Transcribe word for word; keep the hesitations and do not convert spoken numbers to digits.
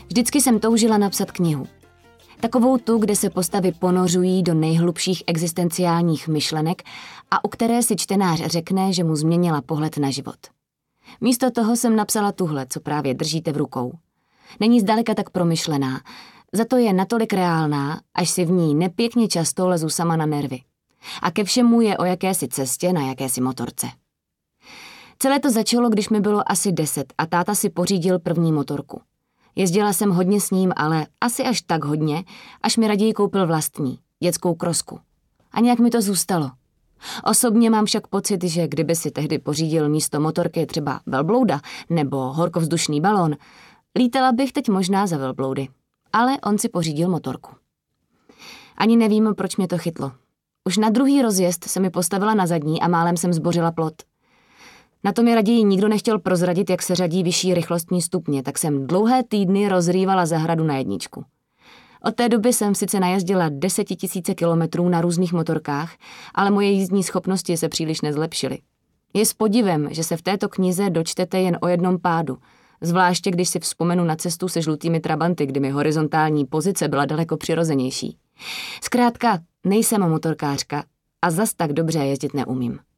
Vždycky jsem toužila napsat knihu. Takovou tu, kde se postavy ponořují do nejhlubších existenciálních myšlenek a u které si čtenář řekne, že mu změnila pohled na život. Místo toho jsem napsala tuhle, co právě držíte v rukou. Není zdaleka tak promyšlená, za to je natolik reálná, až si v ní nepěkně často lezu sama na nervy. A ke všemu je o jakési cestě na jakési motorce. Celé to začalo, když mi bylo asi deset a táta si pořídil první motorku. Jezdila jsem hodně s ním, ale asi až tak hodně, až mi raději koupil vlastní, dětskou krosku. A nějak mi to zůstalo. Osobně mám však pocit, že kdyby si tehdy pořídil místo motorky třeba velblouda nebo horkovzdušný balón, lítala bych teď možná za velbloudy. Ale on si pořídil motorku. Ani nevím, proč mě to chytlo. Už na druhý rozjezd se mi postavila na zadní a málem jsem zbořila plot. Na to mi raději nikdo nechtěl prozradit, jak se řadí vyšší rychlostní stupně, tak jsem dlouhé týdny rozrývala zahradu na jedničku. Od té doby jsem sice najezdila desetitisíce kilometrů na různých motorkách, ale moje jízdní schopnosti se příliš nezlepšily. Je s podivem, že se v této knize dočtete jen o jednom pádu, zvláště když si vzpomenu na cestu se žlutými trabanty, kdy mi horizontální pozice byla daleko přirozenější. Zkrátka, nejsem motorkářka a zas tak dobře jezdit neumím.